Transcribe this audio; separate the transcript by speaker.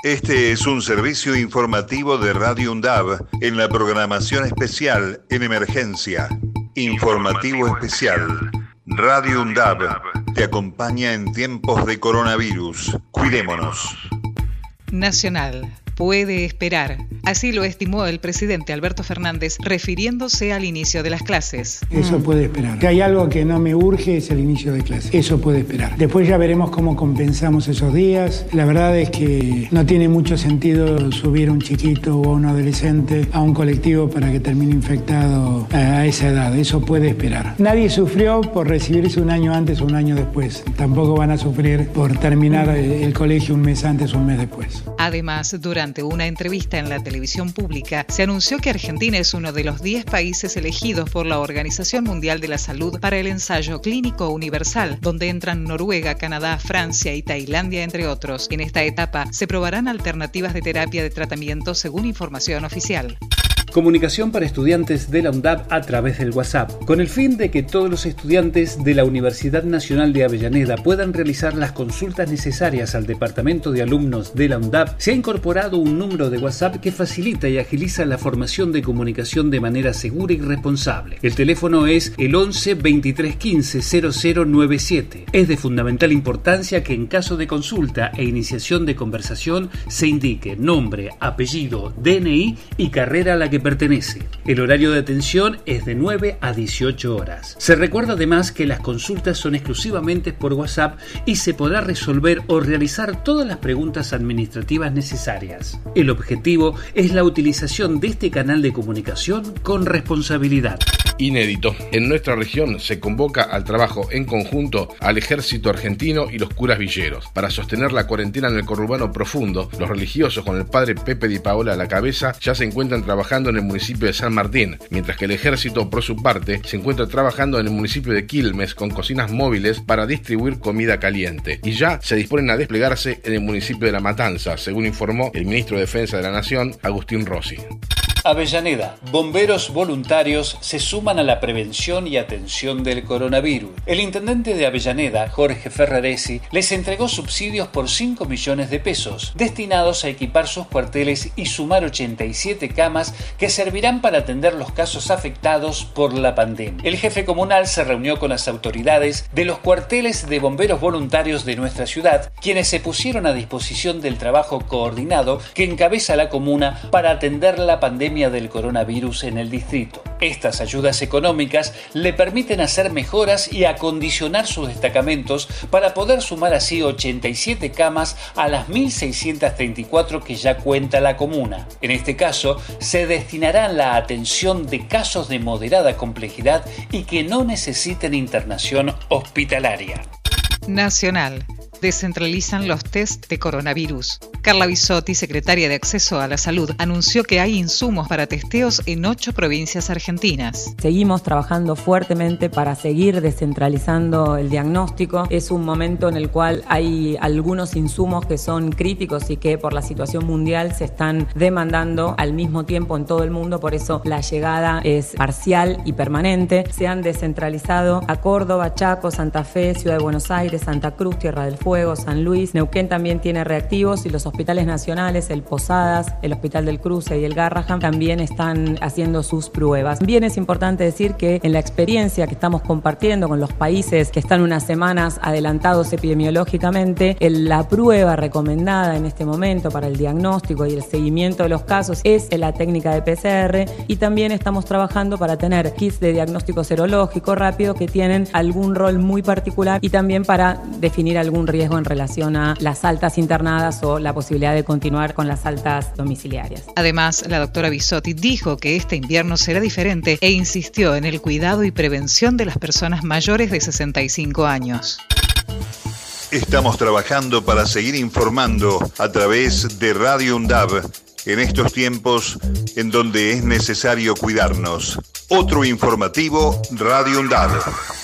Speaker 1: Este es un servicio informativo de Radio UNDAB en la programación especial en emergencia. Informativo especial. Radio UNDAB te acompaña en tiempos de coronavirus. Cuidémonos.
Speaker 2: Nacional. Puede esperar. Así lo estimó el presidente Alberto Fernández refiriéndose al inicio de las clases.
Speaker 3: Eso puede esperar. Si hay algo que no me urge es el inicio de clases. Eso puede esperar. Después ya veremos cómo compensamos esos días. La verdad es que no tiene mucho sentido subir a un chiquito o a un adolescente a un colectivo para que termine infectado a esa edad. Eso puede esperar. Nadie sufrió por recibirse un año antes o un año después. Tampoco van a sufrir por terminar el colegio un mes antes o un mes después.
Speaker 2: Además, durante una entrevista en la televisión pública, se anunció que Argentina es uno de los 10 países elegidos por la Organización Mundial de la Salud para el ensayo clínico universal, donde entran Noruega, Canadá, Francia y Tailandia, entre otros. En esta etapa se probarán alternativas de terapia de tratamiento según información oficial.
Speaker 4: Comunicación para estudiantes de la UNDAB a través del WhatsApp. Con el fin de que todos los estudiantes de la Universidad Nacional de Avellaneda puedan realizar las consultas necesarias al Departamento de Alumnos de la UNDAB, se ha incorporado un número de WhatsApp que facilita y agiliza la formación de comunicación de manera segura y responsable. El teléfono es el 11 23 15 0097. Es de fundamental importancia que en caso de consulta e iniciación de conversación se indique nombre, apellido, DNI y carrera a la que pertenece. El horario de atención es de 9 a 18 horas. Se recuerda además que las consultas son exclusivamente por WhatsApp y se podrá resolver o realizar todas las preguntas administrativas necesarias. El objetivo es la utilización de este canal de comunicación con responsabilidad.
Speaker 5: Inédito. En nuestra región se convoca al trabajo en conjunto al Ejército Argentino y los curas villeros. Para sostener la cuarentena en el conurbano profundo, los religiosos con el padre Pepe Di Paola a la cabeza ya se encuentran trabajando en el municipio de San Martín, mientras que el Ejército, por su parte, se encuentra trabajando en el municipio de Quilmes con cocinas móviles para distribuir comida caliente. Y ya se disponen a desplegarse en el municipio de La Matanza, según informó el ministro de Defensa de la Nación, Agustín Rossi.
Speaker 6: Avellaneda. Bomberos voluntarios se suman a la prevención y atención del coronavirus. El intendente de Avellaneda, Jorge Ferraresi, les entregó subsidios por 5 millones de pesos, destinados a equipar sus cuarteles y sumar 87 camas que servirán para atender los casos afectados por la pandemia. El jefe comunal se reunió con las autoridades de los cuarteles de bomberos voluntarios de nuestra ciudad, quienes se pusieron a disposición del trabajo coordinado que encabeza la comuna para atender la pandemia del coronavirus en el distrito. Estas ayudas económicas le permiten hacer mejoras y acondicionar sus destacamentos para poder sumar así 87 camas a las 1.634 que ya cuenta la comuna. En este caso, se destinará a la atención de casos de moderada complejidad y que no necesiten internación hospitalaria.
Speaker 2: Nacional. Descentralizan los test de coronavirus. Carla Bisotti, secretaria de Acceso a la Salud, anunció que hay insumos para testeos en 8 provincias argentinas.
Speaker 7: Seguimos trabajando fuertemente para seguir descentralizando el diagnóstico. Es un momento en el cual hay algunos insumos que son críticos y que por la situación mundial se están demandando al mismo tiempo en todo el mundo, por eso la llegada es parcial y permanente. Se han descentralizado a Córdoba, Chaco, Santa Fe, Ciudad de Buenos Aires, Santa Cruz, Tierra del Fuego, San Luis. Neuquén también tiene reactivos y los hospitales nacionales, el Posadas, el Hospital del Cruce y el Garrahan también están haciendo sus pruebas. También es importante decir que en la experiencia que estamos compartiendo con los países que están unas semanas adelantados epidemiológicamente, la prueba recomendada en este momento para el diagnóstico y el seguimiento de los casos es la técnica de PCR, y también estamos trabajando para tener kits de diagnóstico serológico rápido que tienen algún rol muy particular y también para definir algún riesgo en relación a las altas internadas o la posibilidad de continuar con las altas domiciliarias.
Speaker 2: Además, la doctora Bisotti dijo que este invierno será diferente e insistió en el cuidado y prevención de las personas mayores de 65 años.
Speaker 1: Estamos trabajando para seguir informando a través de Radio UNDAB en estos tiempos en donde es necesario cuidarnos. Otro informativo, Radio UNDAB.